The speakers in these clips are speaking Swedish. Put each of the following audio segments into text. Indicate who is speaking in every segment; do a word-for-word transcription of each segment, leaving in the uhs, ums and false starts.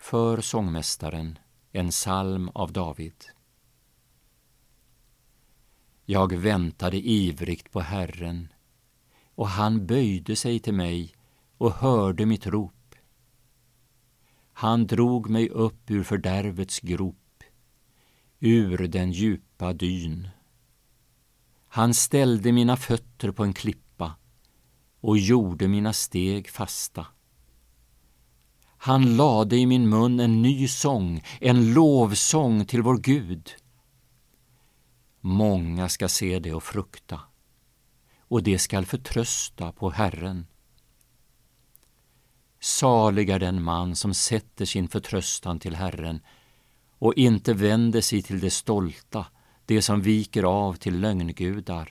Speaker 1: För sångmästaren, en psalm av David. Jag väntade ivrigt på Herren, och han böjde sig till mig och hörde mitt rop. Han drog mig upp ur fördärvets grop, ur den djupa dyn. Han ställde mina fötter på en klippa och gjorde mina steg fasta. Han lade i min mun en ny sång, en lovsång till vår Gud. Många ska se det och frukta, och det skall förtrösta på Herren. Salig är den man som sätter sin förtröstan till Herren och inte vänder sig till det stolta, det som viker av till lögngudar.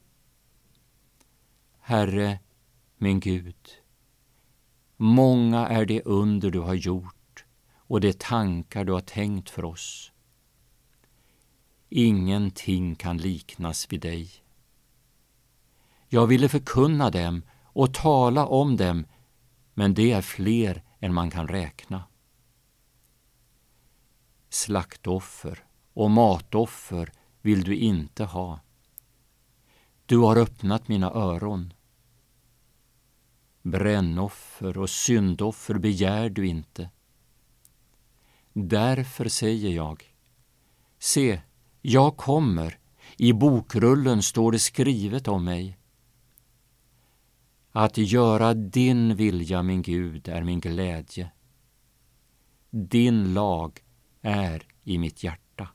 Speaker 1: Herre, min Gud, många är det under du har gjort och de tankar du har tänkt för oss. Ingenting kan liknas vid dig. Jag ville förkunna dem och tala om dem, men det är fler än man kan räkna. Slaktoffer och matoffer vill du inte ha. Du har öppnat mina öron. Brännoffer och syndoffer begär du inte. Därför säger jag, se, jag kommer, i bokrullen står det skrivet om mig. Att göra din vilja, min Gud, är min glädje. Din lag är i mitt hjärta.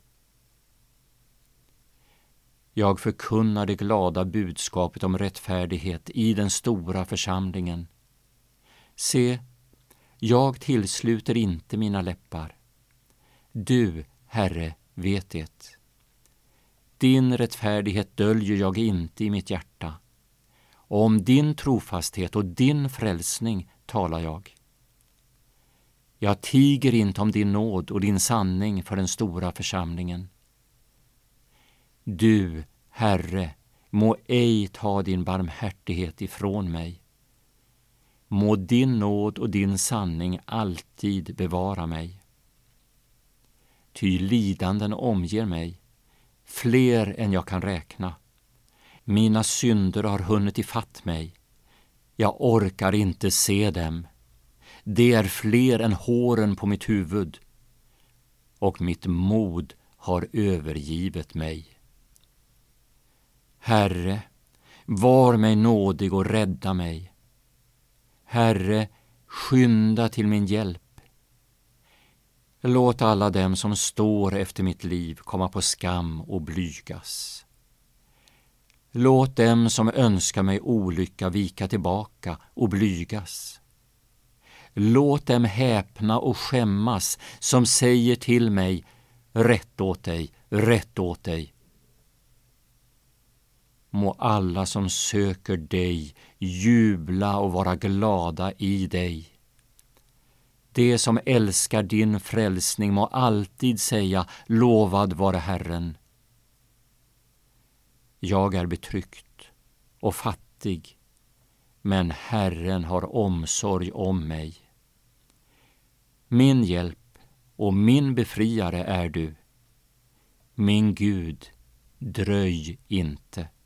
Speaker 1: Jag förkunnar det glada budskapet om rättfärdighet i den stora församlingen. Se, jag tillsluter inte mina läppar. Du, Herre, vet det. Din rättfärdighet döljer jag inte i mitt hjärta. Om din trofasthet och din frälsning talar jag. Jag tiger inte om din nåd och din sanning för den stora församlingen. Du, Herre, må ej ta din barmhärtighet ifrån mig. Må din nåd och din sanning alltid bevara mig. Ty lidanden omger mig, fler än jag kan räkna. Mina synder har hunnit ifatt mig. Jag orkar inte se dem. Det är fler än håren på mitt huvud. Och mitt mod har övergivit mig. Herre, var mig nådig och rädda mig. Herre, skynda till min hjälp. Låt alla dem som står efter mitt liv komma på skam och blygas. Låt dem som önskar mig olycka vika tillbaka och blygas. Låt dem häpna och skämmas som säger till mig, rätt åt dig, rätt åt dig. Må alla som söker dig jubla och vara glada i dig. Det som älskar din frälsning må alltid säga, lovad vare Herren. Jag är betryckt och fattig, men Herren har omsorg om mig. Min hjälp och min befriare är du. Min Gud, dröj inte.